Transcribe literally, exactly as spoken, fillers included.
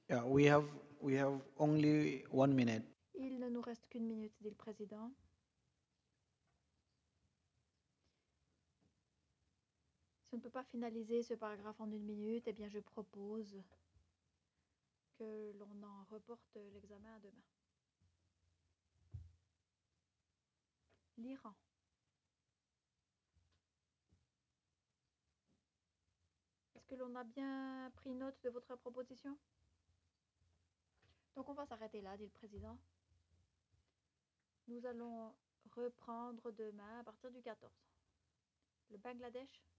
Yeah, we have we have only one minute. Il ne nous reste qu'une minute, dit le président. Si on ne peut pas finaliser ce paragraphe en une minute, eh bien je propose que l'on en reporte l'examen à demain. L'Iran. Est-ce que l'on a bien pris note de votre proposition? Donc on va s'arrêter là, dit le président. Nous allons reprendre demain à partir du quatorze. Le Bangladesh